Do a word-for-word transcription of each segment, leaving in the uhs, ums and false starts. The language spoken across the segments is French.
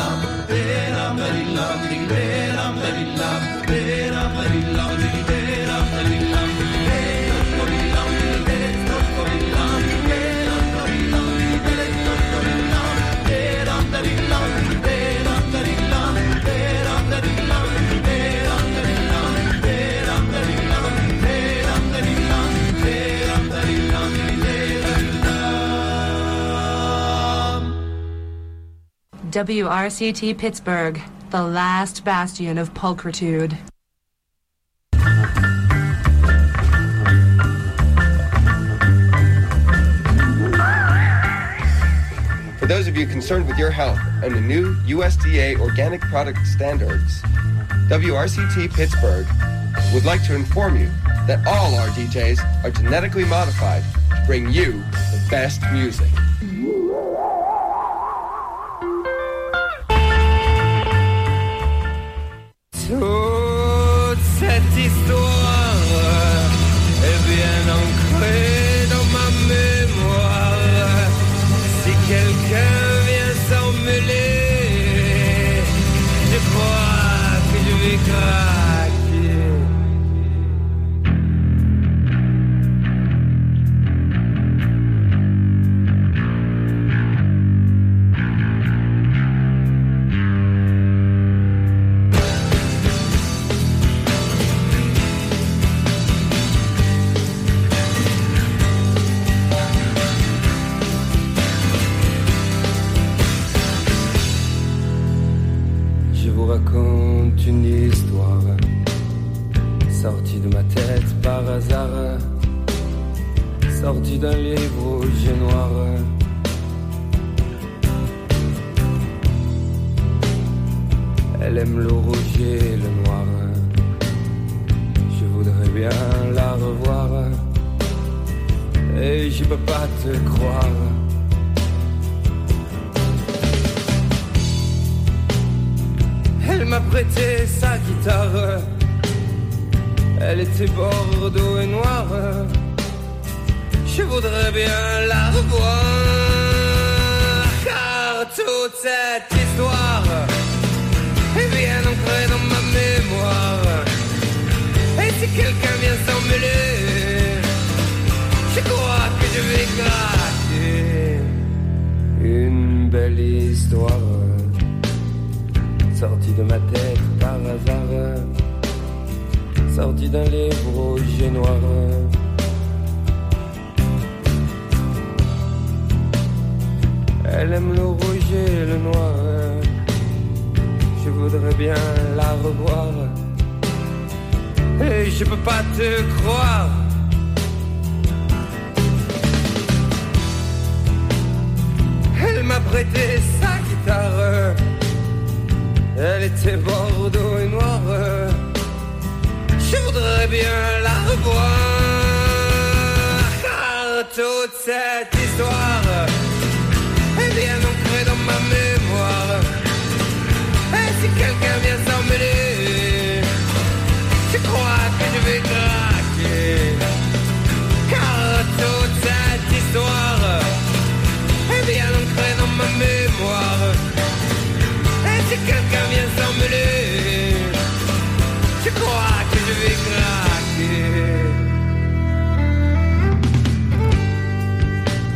W R C T Pittsburgh, the last bastion of pulchritude. For those of you concerned with your health and the new U S D A organic product standards, W R C T Pittsburgh would like to inform you that all our D Js are genetically modified to bring you the best music. Toute cette histoire est bien ancrée dans ma mémoire. Si quelqu'un vient s'en mêler, je crois que je vais craquer. Raconte une histoire sortie de ma tête par hasard, sortie d'un livre rouge et noir. Elle aime le rouge et le noir. Je voudrais bien la revoir et je peux pas te croire. Elle m'a prêté sa guitare, elle était bordeaux et noire. Je voudrais bien la revoir, car toute cette histoire est bien ancrée dans ma mémoire. Et si quelqu'un vient s'en mêler, je crois que je vais craquer. Une belle histoire sorti de ma tête par hasard, sorti d'un livre rouge et noir. Elle aime le rouge et le noir. Je voudrais bien la revoir et je peux pas te croire. Elle m'a prêté sa guitare, elle était bordeaux et noire. Je voudrais bien la revoir, car toute cette histoire est bien ancrée dans ma mémoire. Et si quelqu'un vient s'en mêler, je crois que je vais craquer. Car toute cette histoire est bien ancrée dans ma mémoire. Si quelqu'un vient s'en mêler, je crois que je vais craquer.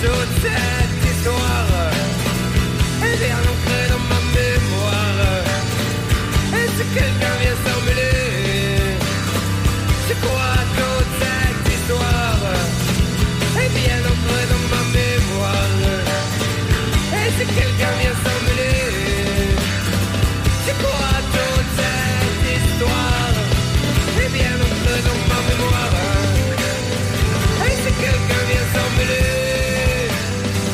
toute cette histoire est bien ancrée dans ma mémoire. Et si quelqu'un vient s'en mêler, je crois toute cette histoire est bien ancrée dans ma mémoire. Et si quelqu'un vient s'en mêler, je crois toute cette histoire est bien ancrée dans ma mémoire. Et si quelqu'un vient s'en mêler,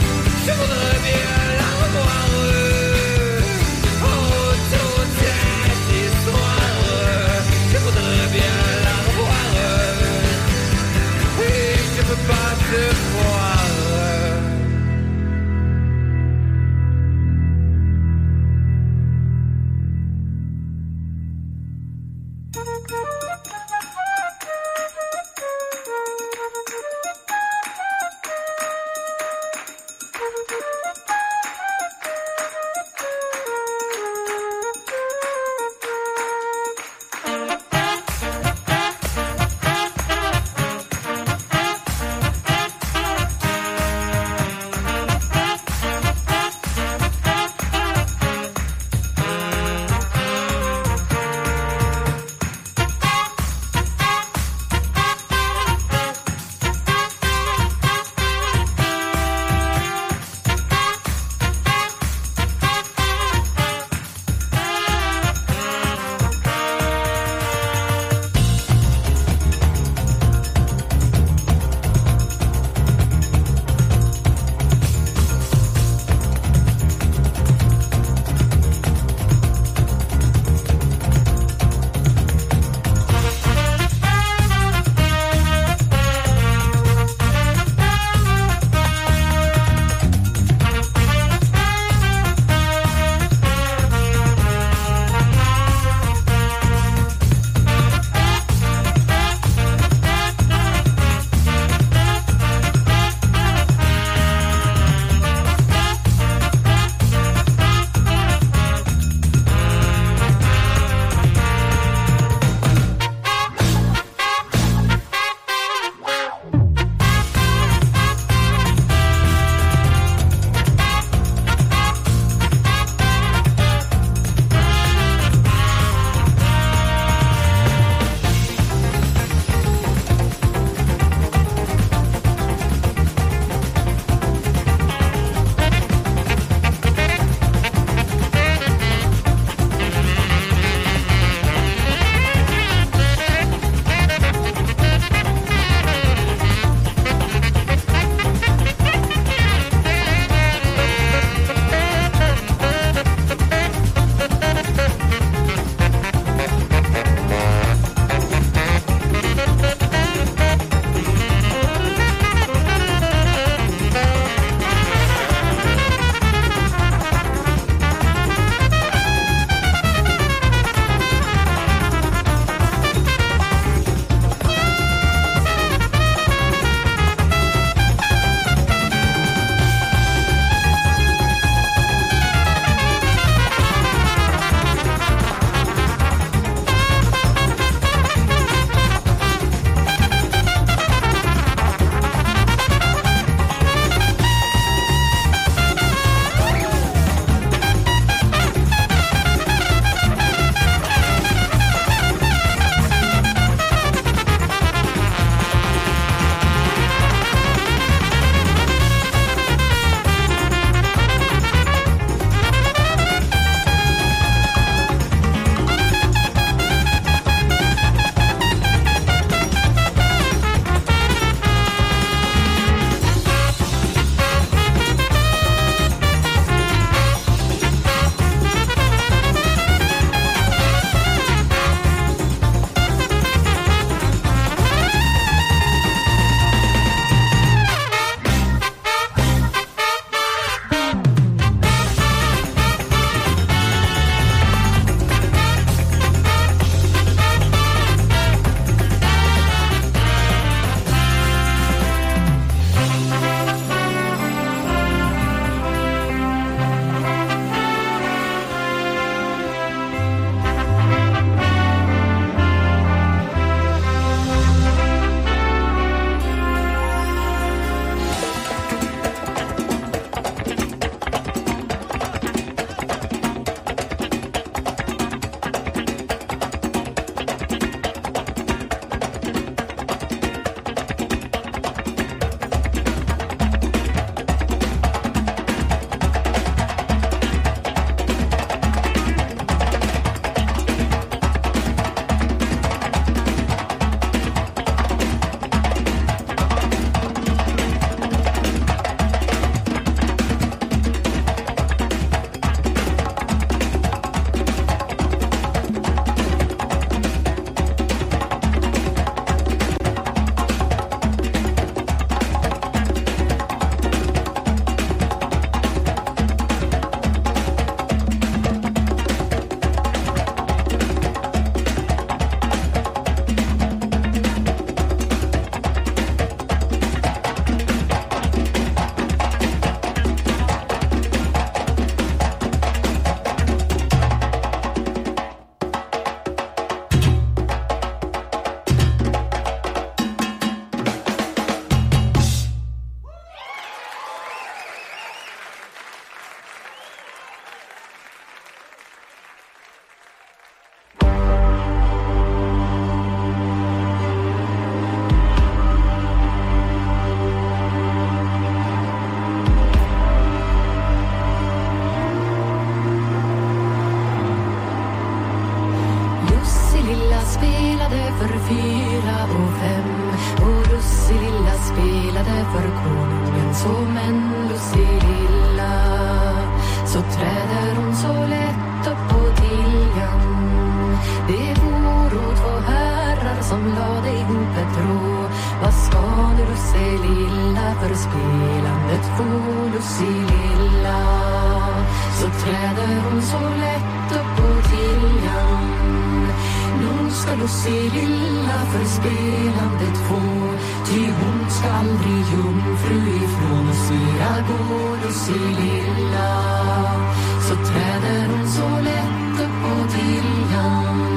för konungen så men Lucilla så träder hon så lätt upp på tiljan. Det vore två herrar som lade ihop ett rå. Vad ska nu Lucilla för spelandet få Lucilla så träder hon så lätt upp på tiljan. Nu ska Lucilla för spelandet få, ty hon ska aldrig jungfru ifrån oss myra gå Lucilla så träder hon så lätt upp på tiljan.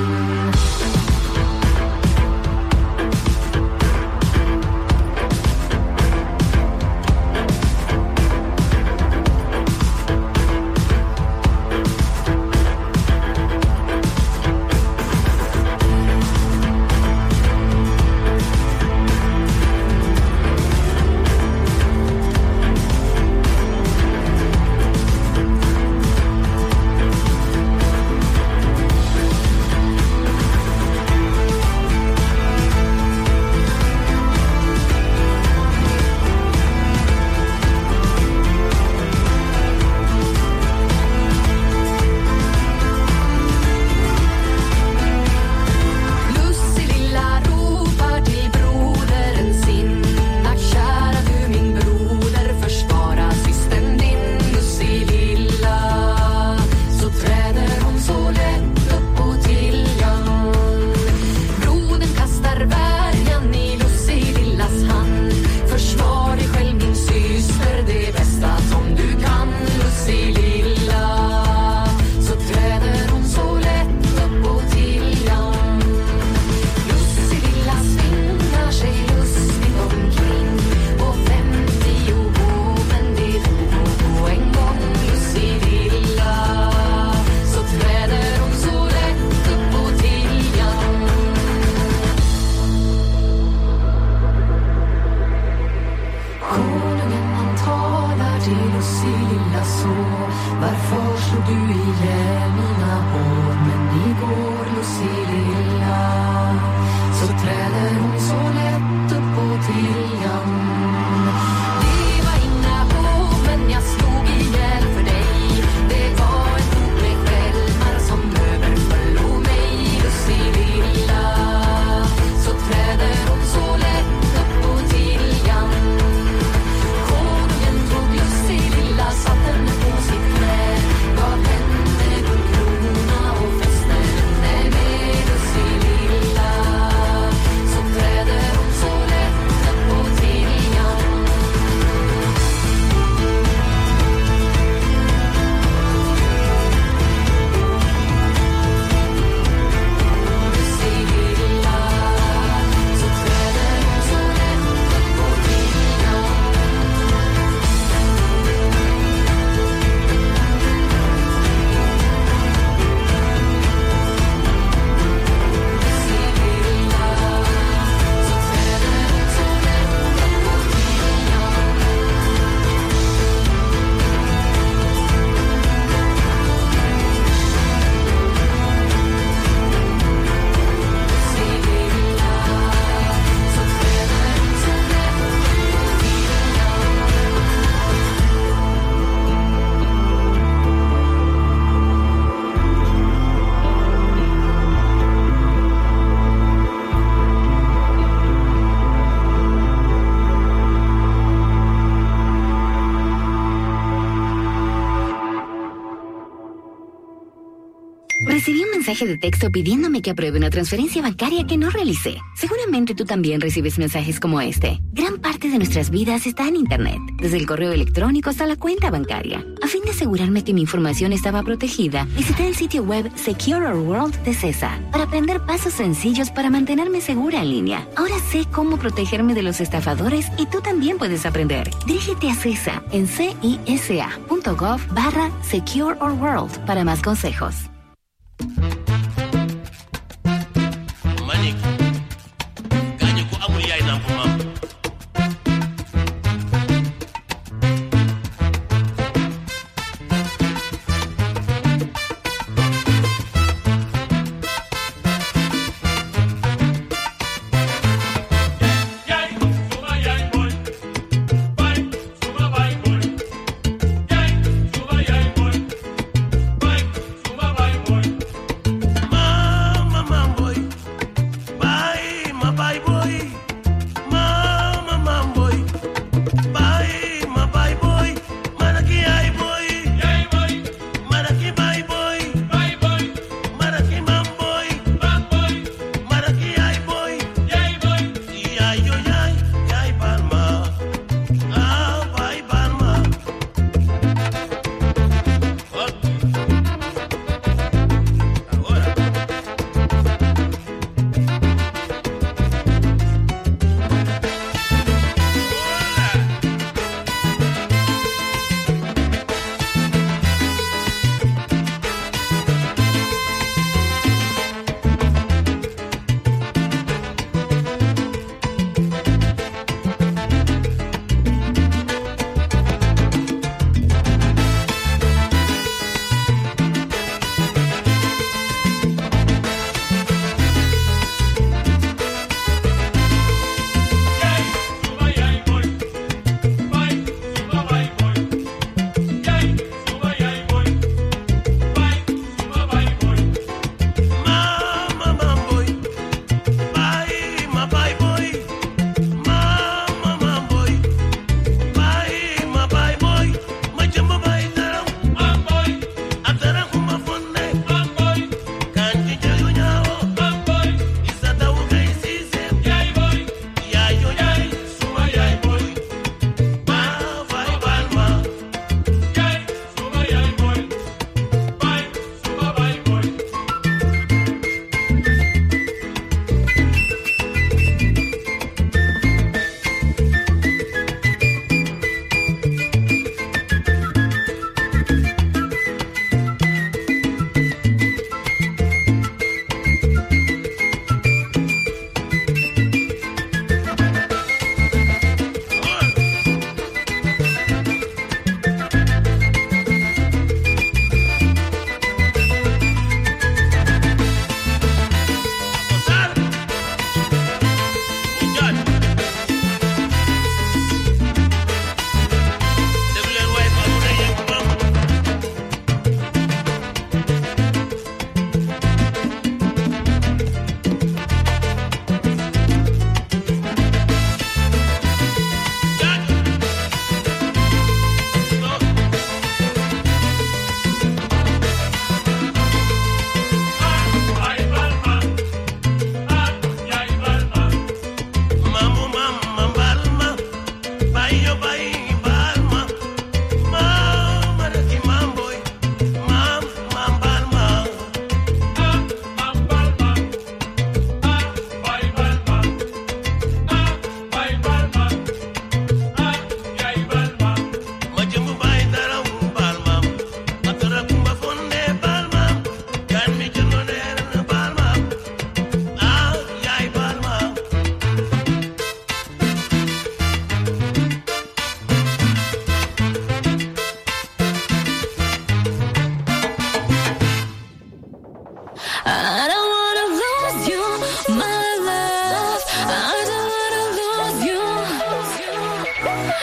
Recibí un mensaje de texto pidiéndome que apruebe una transferencia bancaria que no realicé. Seguramente tú también recibes mensajes como este. Gran parte de nuestras vidas está en Internet, desde el correo electrónico hasta la cuenta bancaria. A fin de asegurarme que mi información estaba protegida, visité el sitio web Secure Our World de CESA para aprender pasos sencillos para mantenerme segura en línea. Ahora sé cómo protegerme de los estafadores y tú también puedes aprender. Dirígete a CESA en cisa.gov barra Secure Our World para más consejos. Manik gañu ko amul yaay namp mam yaay suma yaay boy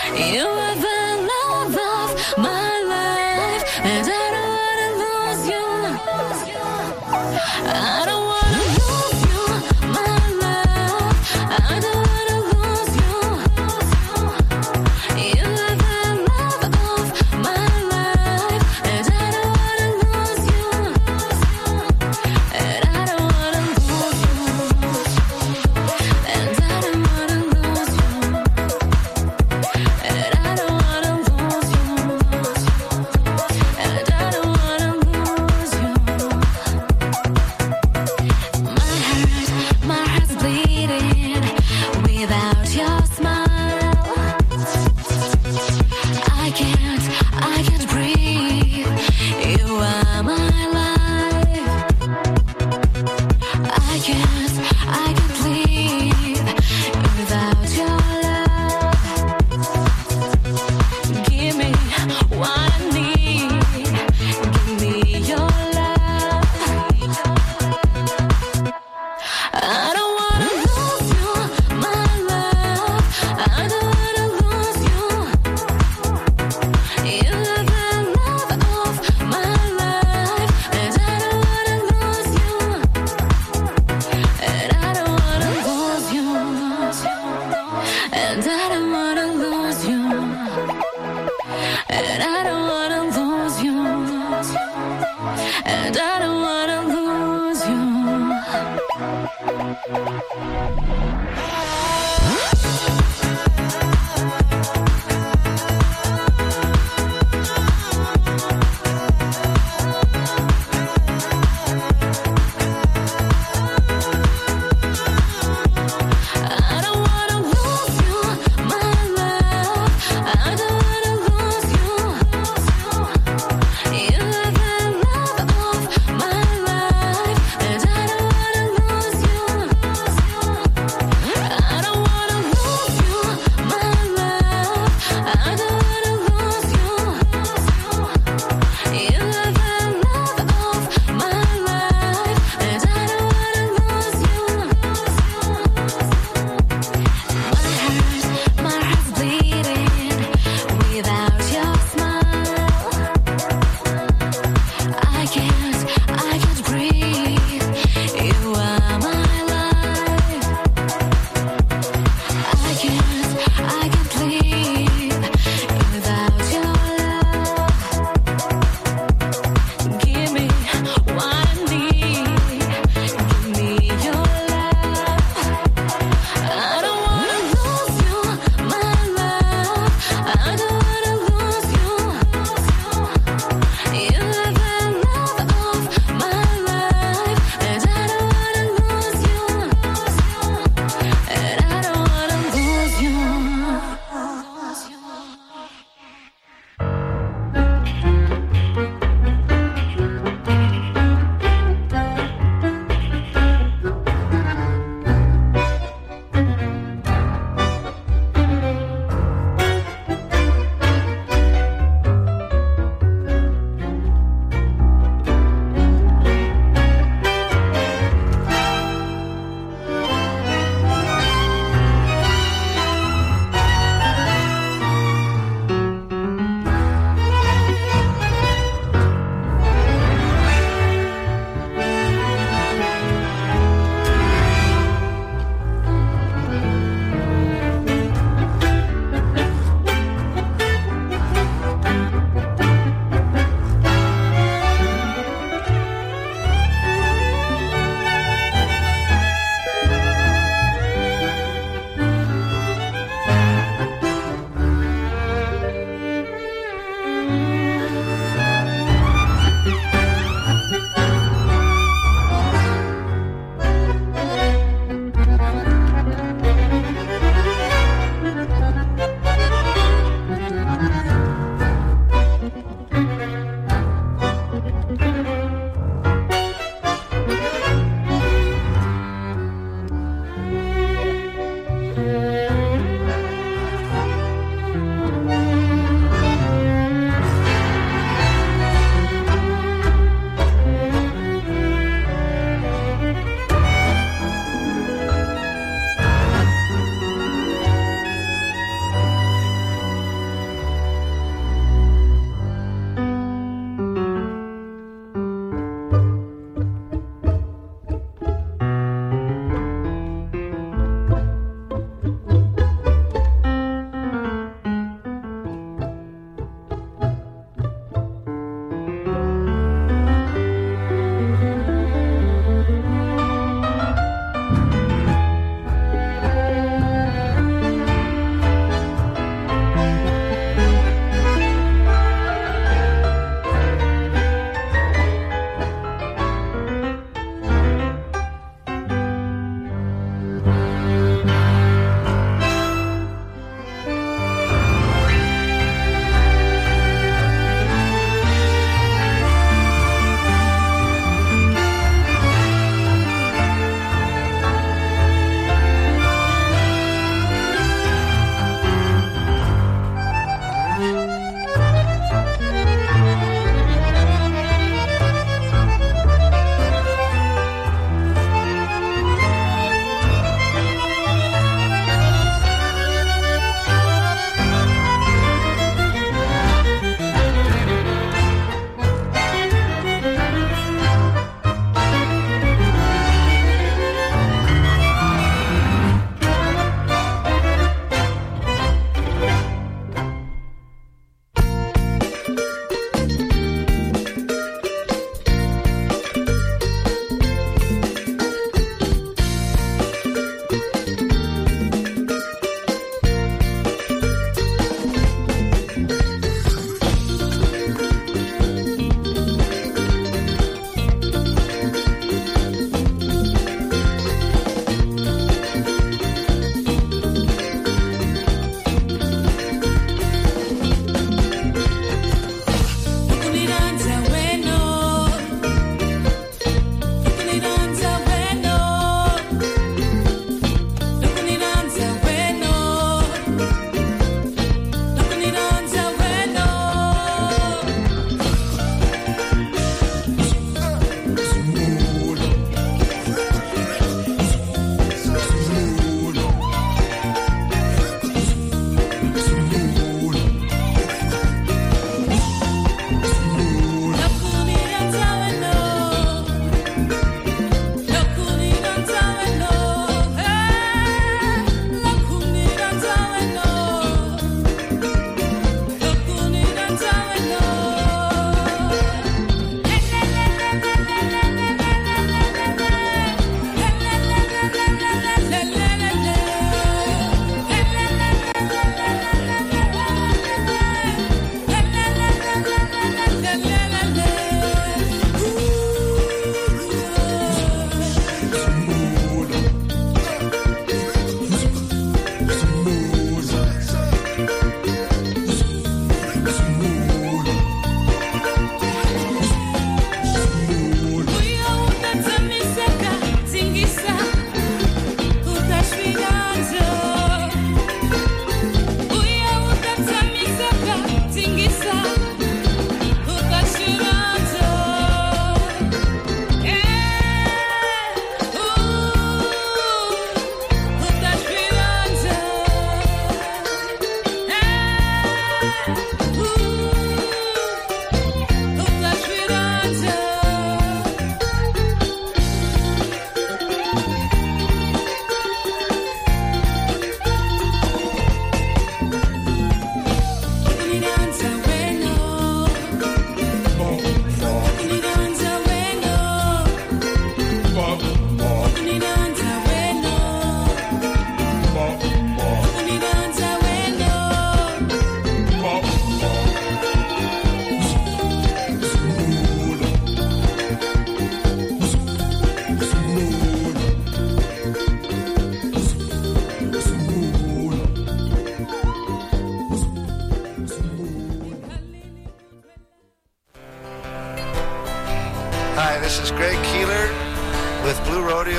You are the love of my life, and I don't wanna lose you. I don't wanna lose you, my love. I don't wanna lose you. You are the love of my life, and I don't wanna lose you. And I don't wanna lose you. And I don't wanna lose you. And I don't wanna lose you. And I don't wanna lose you. My heart, my heart's bleeding without your smile. I can't, I can't breathe. You are my life. I can't, I can't live without your love. Give me what I need. Give me your love. I don't wanna lose you, my love. I don't wanna lose you. You are the love of my life, and I don't wanna lose you. And I don't wanna lose you. And I don't wanna lose you. And I don't wanna lose you. And I don't wanna lose you. I don't wanna lose you, my love. I don't wanna lose you. You are the love of my life, and I don't wanna lose you. I don't wanna lose you, my love. I don't wanna lose you. You are the love of my life, and I don't wanna lose you. My heart, my heart's bleeding without your smile. I can't, I can't breathe. You are my life. I can't, I can't live without your love. Give me what I need. Give me your love. I don't wanna lose you, my love. I don't wanna lose you. You are the love of my life, and I don't wanna lose you. And I don't wanna lose you.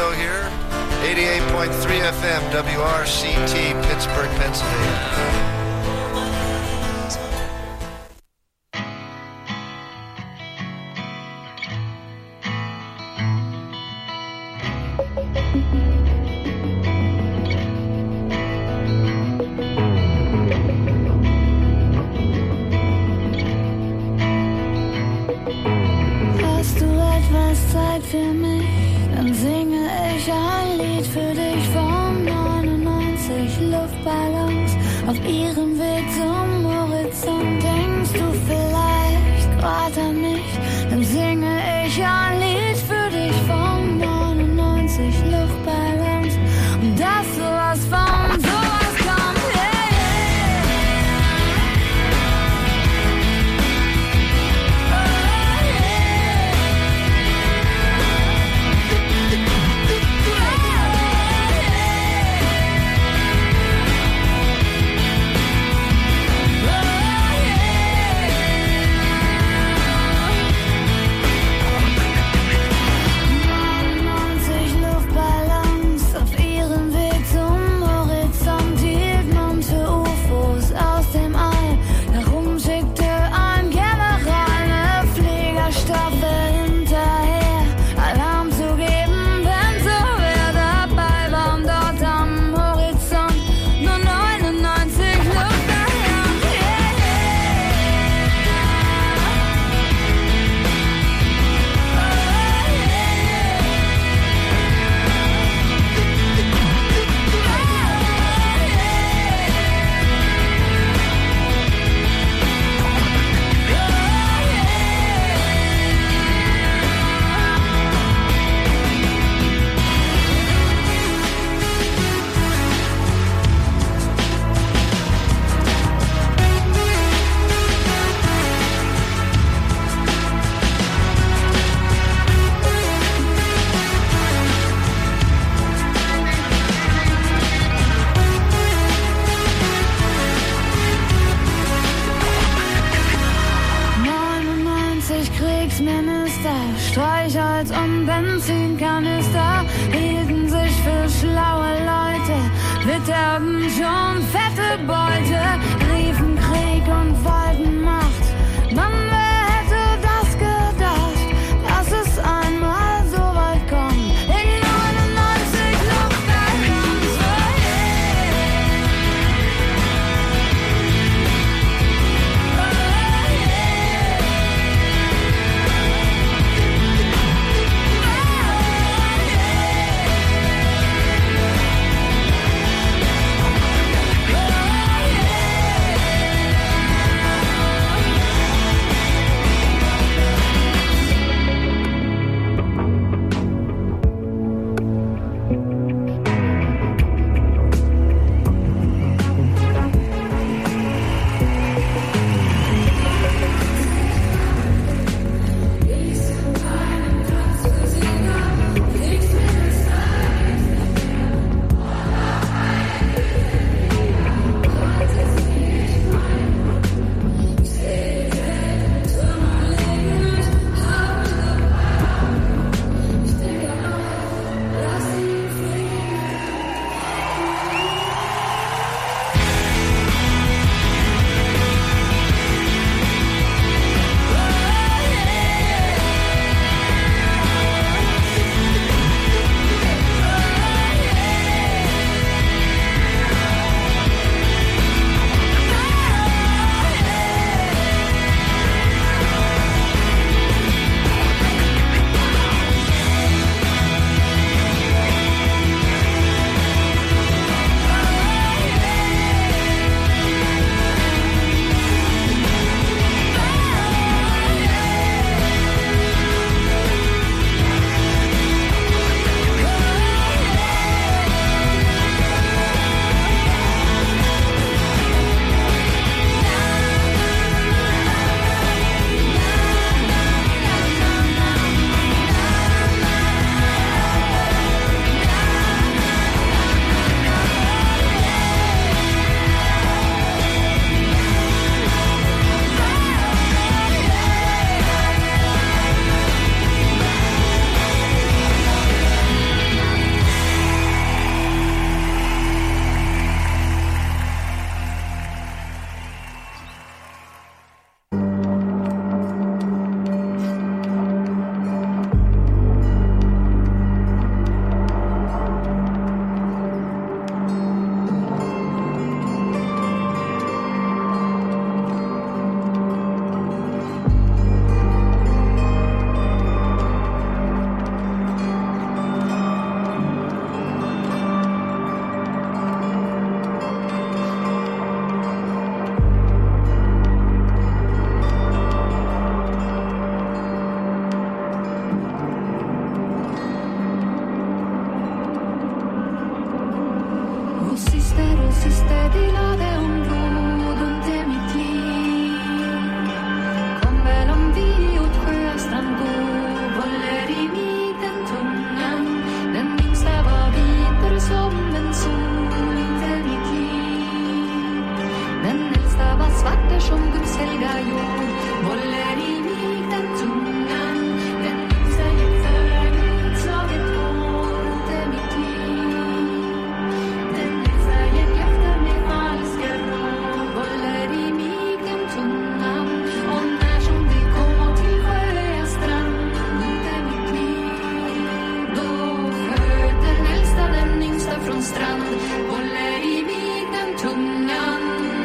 Radio here, eighty-eight point three F M, W R C T, Pittsburgh, Pennsylvania. Für mich, dann singe ich ein Lied für dich von neunundneunzig Luftballons auf ihrem Weg zum Horizont. Denkst du vielleicht grad an mich, dann singe ich ein Lied für dich von neunundneunzig Luftballons und dass sowas von sowas kommt. Hey, Streichholz und Benzinkanister hielten sich für schlaue Leute, witterten schon fette Beute, riefen Krieg und wollten Macht. Mann, wer hätte das gedacht, dass es einmal so weit kommt? In neunundneunzig Luftballons, oh yeah. Oh yeah. som Guds helga jord håller i mig den tungan. Den utsäger för utslaget hår under mitt liv. Den utsäger efter mig falska råd håller i mig den tungan. Och när som det kommer till sjöa strand under mitt liv, då sköt den äldsta den yngsta från strand håller i mig den tungan.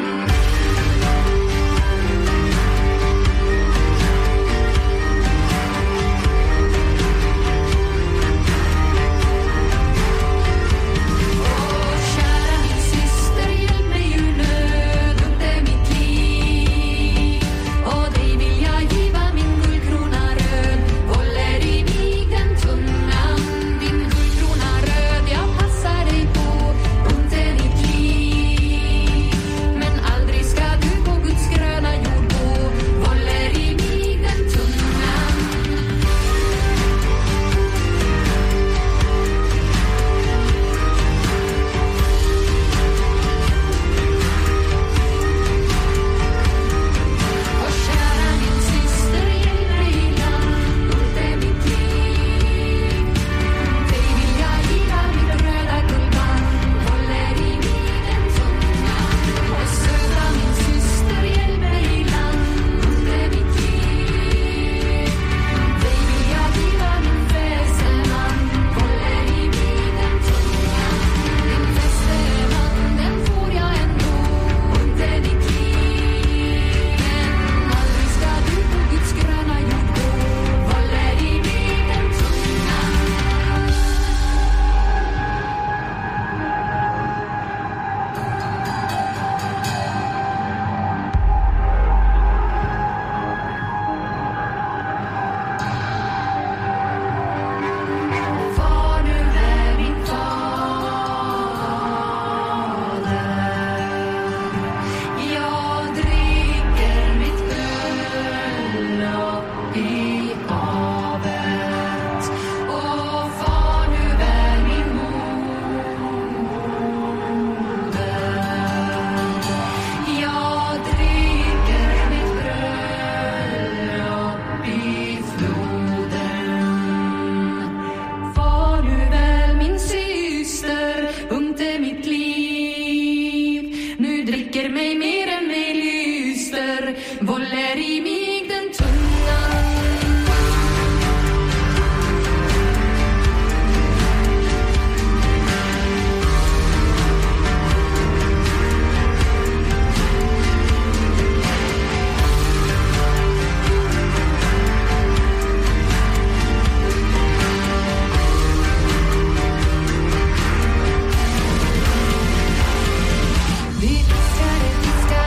Voller i mig den tungan. Viskare, viskare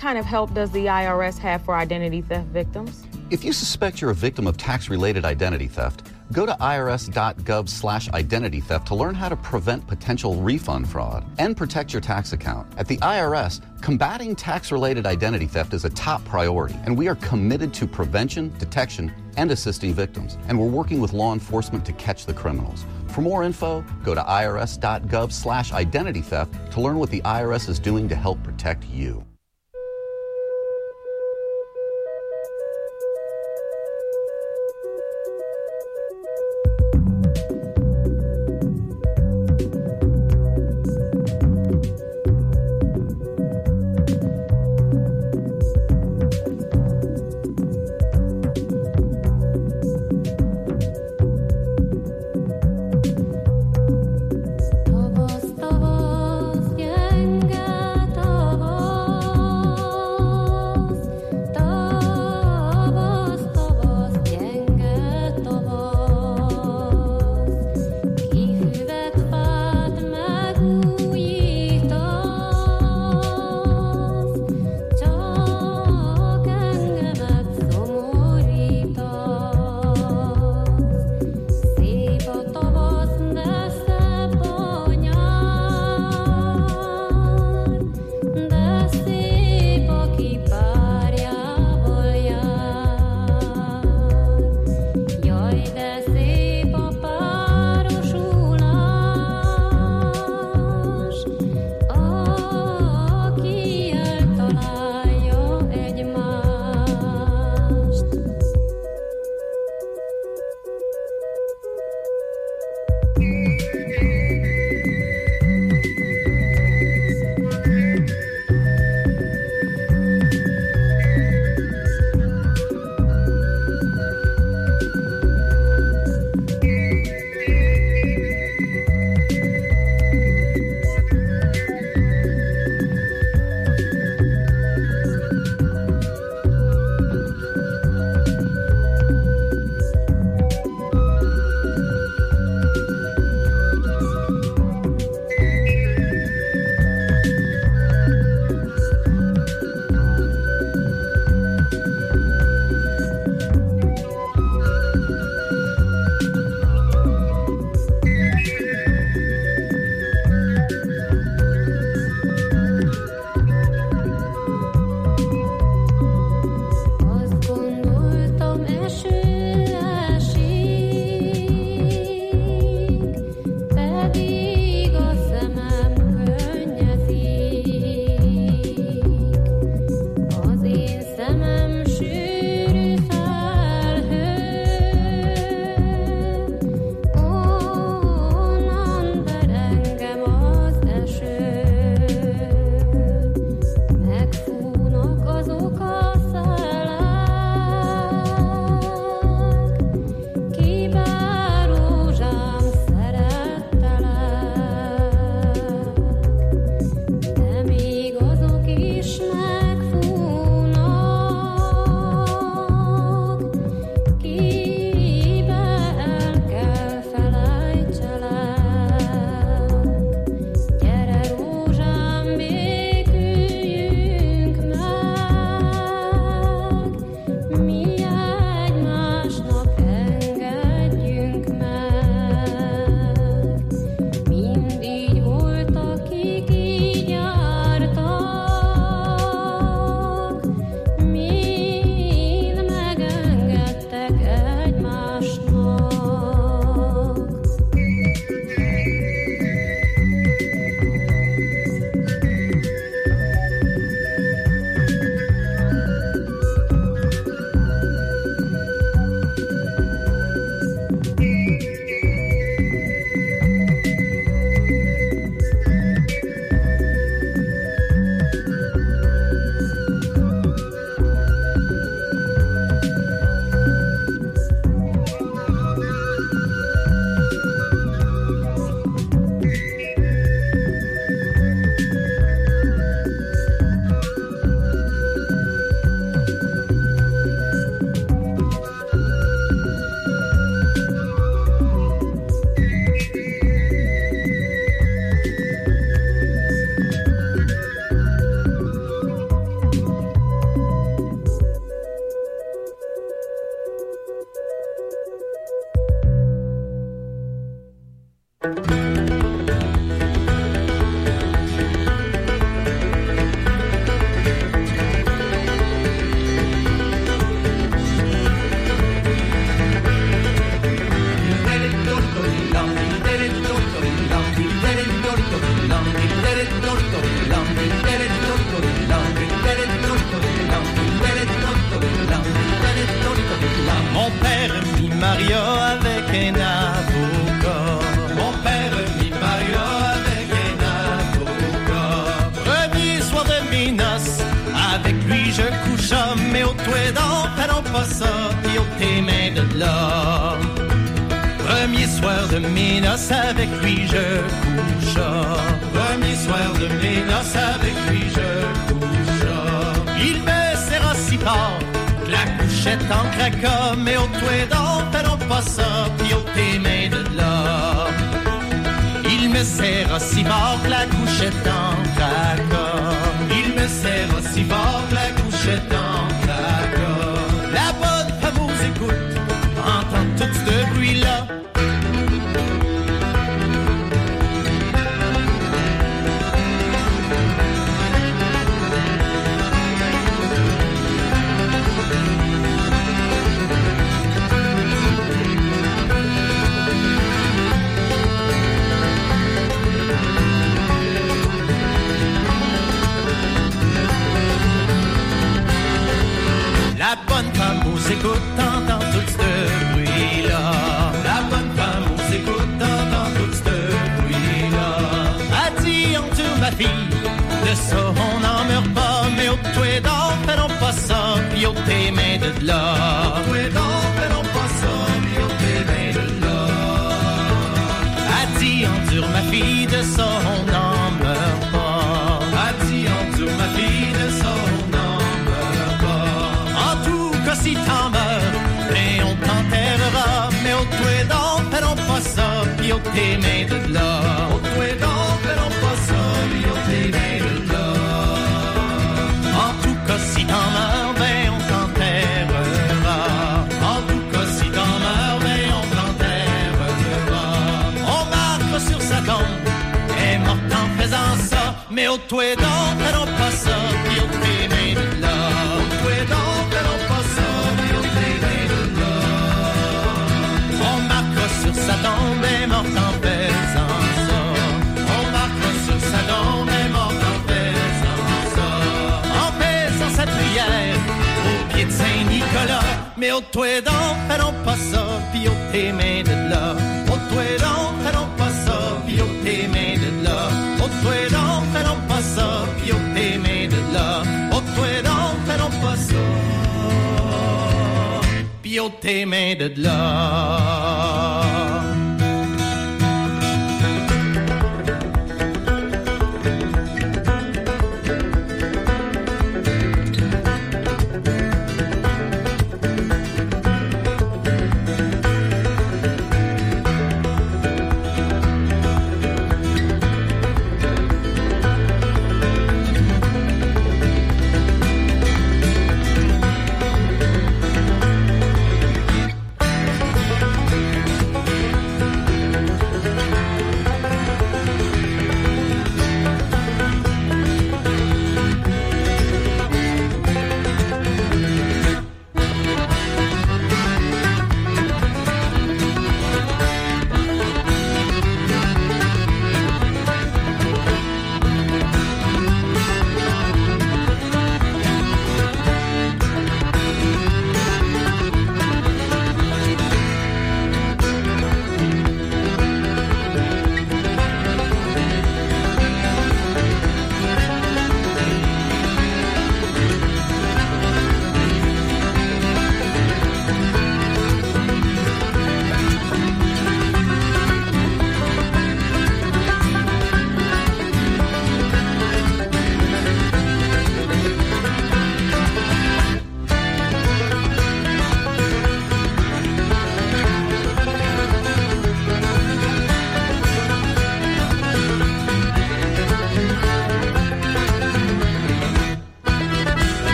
kind of help does the I R S have for identity theft victims? If you suspect you're a victim of tax-related identity theft, go to irs.gov slash identity theft to learn how to prevent potential refund fraud and protect your tax account. At the I R S, combating tax-related identity theft is a top priority, and we are committed to prevention, detection, and assisting victims. And we're working with law enforcement to catch the criminals. For more info, go to irs.gov slash identity theft to learn what the I R S is doing to help protect you. Todos, todos, yenga, todos. Mario avec un avocat. Mon père a mis Mario avec un avocat. Premier soir de mes noces, avec lui je couche, mais au toit d'en parlons pas ça, pis au tes mains de là. Premier soir de mes noces, avec lui je couche. Premier soir de mes noces, avec lui je couche. Il me serra si fort que la couchette en craquant, mais au toit d'en parlons pas ça, pis au tes mains de là. Il me serra si fort que la couchette en craquant. Il me serra si fort que la couchette en craquant. La bonne fameuse écoute, entend tout ce bruit-là. La bonne femme aux écoute, entend tout ce bruit-là. La bonne femme aux écoute, entend tout ce bruit-là. A dit en Dieu ma fille, de ça on n'en meurt pas, mais au toit d'or, faisons pas ça, pis au tes mains de là. Au toit d'or, faisons pas ça, pis au tes mains de là. A dit en Dieu ma fille, de ça on n'en meurt pas. A dit en Dieu ma fille, de ça on n'en meurt pas. En tout cas si t'en meurs, et on t'enterrera, mais au toit d'or, faisons pas ça, pis au tes mains de là. Au toit d'or, faisons pas ça, pis au tes mains de là. En tout cas si t'en meurs, ben on t'enterrera. En tout cas si t'en meurs, ben on t'enterrera. On marque sur sa tombe, est morte en faisant ça, mais au toit d'or, faisons pas ça, pis au tes mains de là. Au toit d'or, faisons pas ça, pis au tes mains de là. On marque sur sa tombe, est morte en faisant ça. On marque sur sa tombe, est morte en faisant ça. En faisant sa prière au pied de Saint-Nicolas, mais au toit d'or, faisons pas ça, pis au tes mains de là. Au toit d'or, faisons pas ça, pis au tes mains de là. Au toit d'or, faisons pas ça, pis au tes mains de là. Au toit d'or, faisons pas ça, pis au tes mains de là.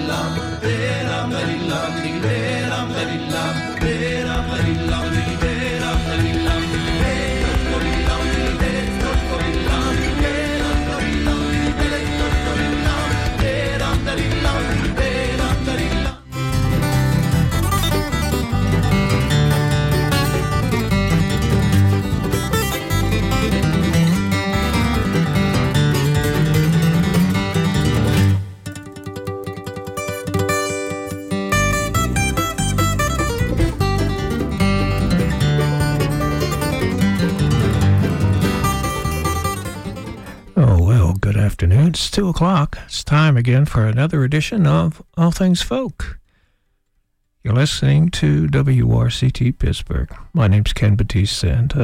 Afternoon. It's two o'clock. It's time again for another edition of All Things Folk. You're listening to W R C T Pittsburgh. My name's Ken Batiste, and uh,